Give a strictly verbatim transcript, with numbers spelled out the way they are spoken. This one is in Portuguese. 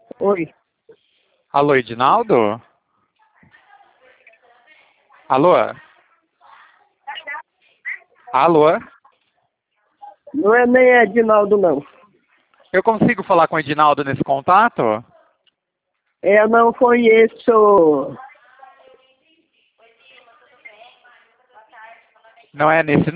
Oi. Alô, Edinaldo? Alô? Alô? Não é nem Edinaldo, não. Eu consigo falar com o Edinaldo nesse contato? Eu não conheço. Não é nesse